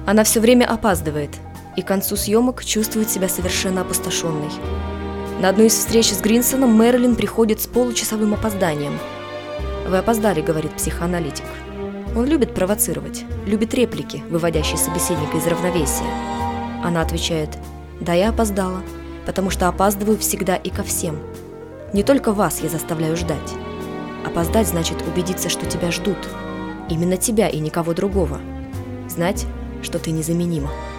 Она все время опаздывает, и к концу съемок чувствует себя совершенно опустошенной. На одну из встреч с Гринсоном Мэрилин приходит с получасовым опозданием. «Вы опоздали», — говорит психоаналитик. Он любит провоцировать, любит реплики, выводящие собеседника из равновесия. Она отвечает: «Да, я опоздала, потому что опаздываю всегда и ко всем. Не только вас я заставляю ждать. Опоздать значит убедиться, что тебя ждут. Именно тебя и никого другого. Знать, что ты незаменима».